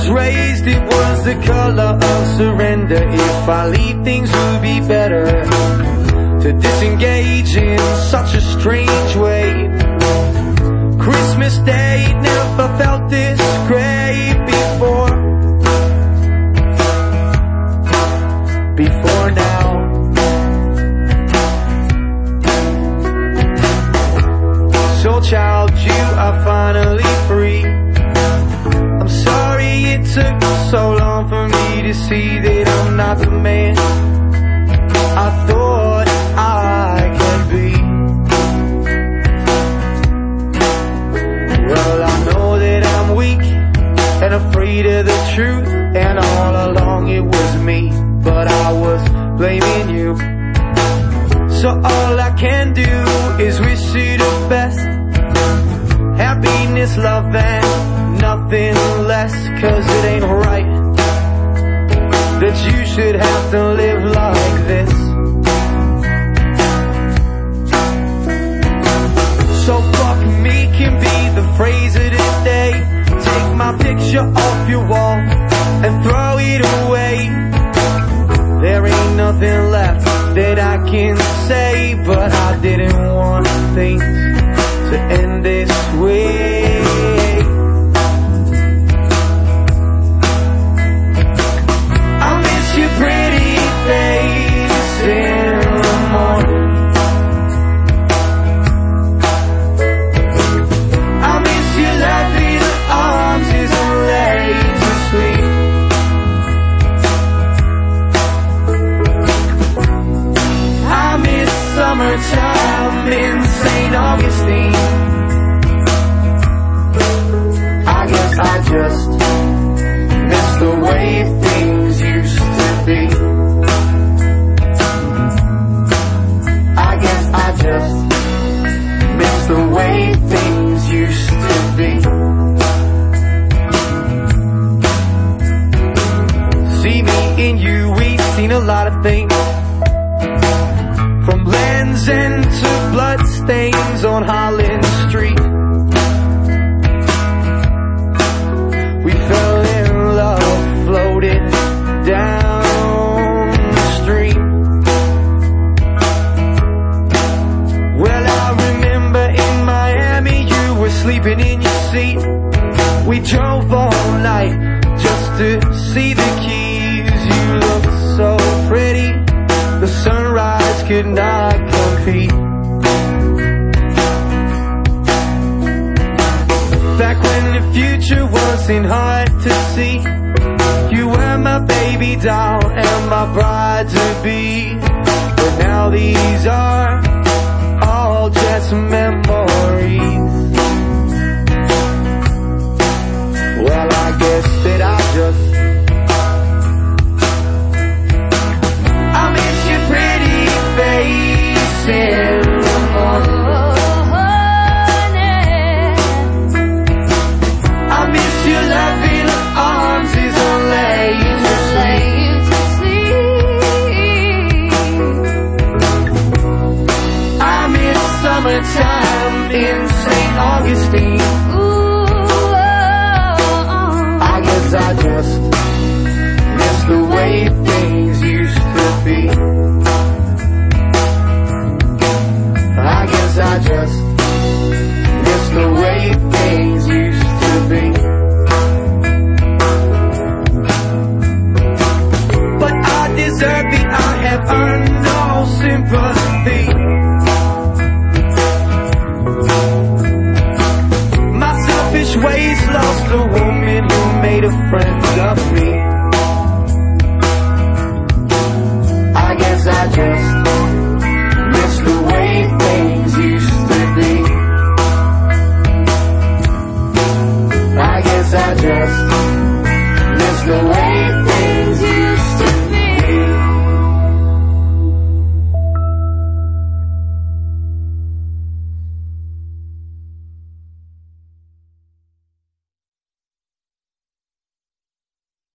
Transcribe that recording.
was raised, it was the color of surrender. If I leave, things will be better. To disengage in such a strange way. Christmas Day, never felt this great before. Before now. So child, you are finally free. I'm sorry it took so long for me to see that I'm not the man I thought I could be. Well, I know that I'm weak and afraid of the truth, and all along it was me, but I was blaming you. So all I can do is wish you the best. Happiness, love, and nothing less. 'Cause it ain't right that you should have to live like this. So fuck me can be the phrase of the day. Take my picture off your wall and throw it away. There ain't nothing left that I can say, but I didn't want things to end this way. I miss your pretty face in the morning. I miss your loving arms as I lay to sleep. I miss summertime in St. Augustine. I guess I just miss the way things used to be. I guess I just miss the way things used to be. See me and you, we've seen a lot of things. From Land's End to blood stains on Holland Street. We fell in love, floated down the stream. Well, I remember in Miami you were sleeping in your seat. We drove all night just to see the Keys. You looked so pretty, the sunrise could not compete. Back when the future wasn't hard to see, you were my baby doll and my bride-to-be. But now these are all just memories. Well, I guess that I just miss your pretty face in the morning. I miss your loving arms as I lay to sleep. I miss summertime in St. Augustine. I guess I just miss the way